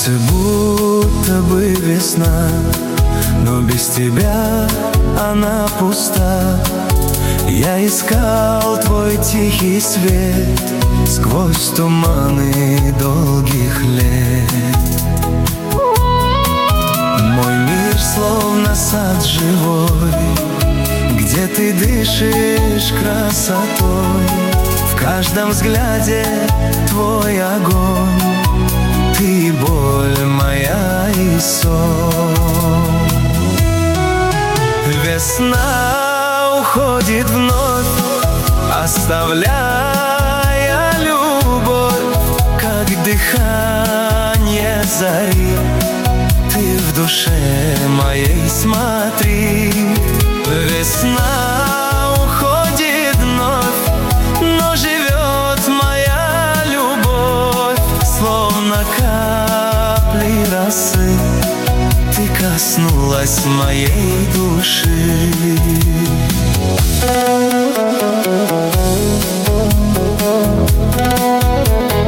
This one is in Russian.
сердце будто бы весна, но без тебя она пуста. Я искал твой тихий свет сквозь туманы долгих лет. Мой мир словно сад живой, где ты дышишь красотой. В каждом взгляде твой огонь, ты боль моя и сон. Весна уходит вновь, оставляя любовь, как дыхание зари. Ты в душе моей смотри. Весна уходит вновь, но живет моя любовь, словно капли росы. Ты коснулась моей души.